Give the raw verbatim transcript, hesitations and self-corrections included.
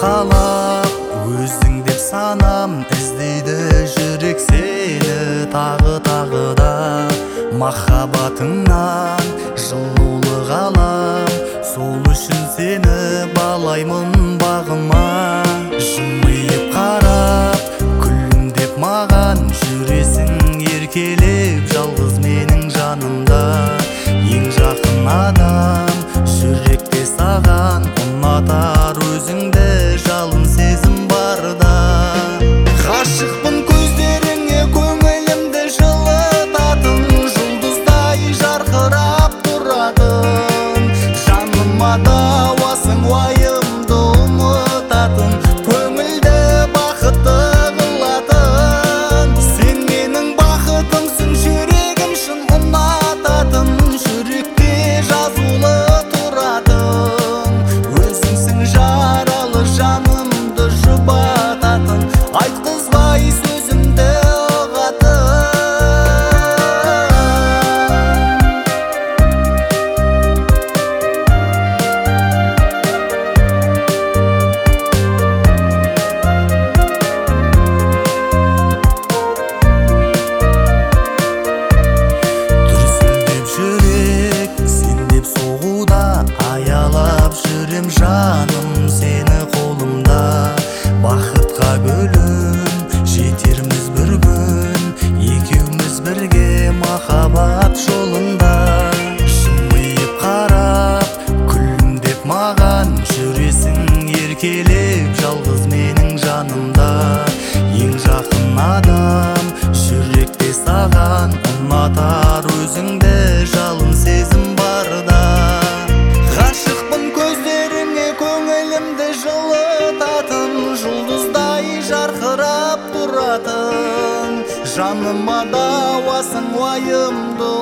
қалап, өзің деп санам іздейді жүрек сені тағы тағы да. Махаббатыңнан жылулық алам, сол үшін сені балаймын бағыма. Жымиып қарап, күлімдеп маған жүресің еркелеп, жалғыз менің жанымда. Ең жақын адам жүректе саған ұнатар өзіңді, жалын сезім барда. Ғашықпын көздеріңе көңілімді жылытатын, жұлдыздай жарқырап тұратын. Жаныма дауасың уайымды ұмытатын, көңілді бақытты қылатын. Сен менің бақытымсың, жүрегім шын ұнататын, жүректе жазулы тұратын. Өзіңсің жаралы жанымды жұбататын, айтқызбай сөзімді ұғатын. Дүрсілдеп жүрек сен деп соғуда, аялап жүрем жаным сені қолымда. Бақытқа бөлін жетерміз бір күн, екеуміз бірге махаббат жолында. Жымиып қарап, күлімдеп маған жүресің еркелеп, жалғыз менің жанымда. Ең жақын адам жүректе саған ұнатар өзіңді, жалын сезім барда. Ғашықпын көздеріңе көңілімді жылытатын, жұлдыздай жарқырап тұратын. Жаныма дауасың уайымды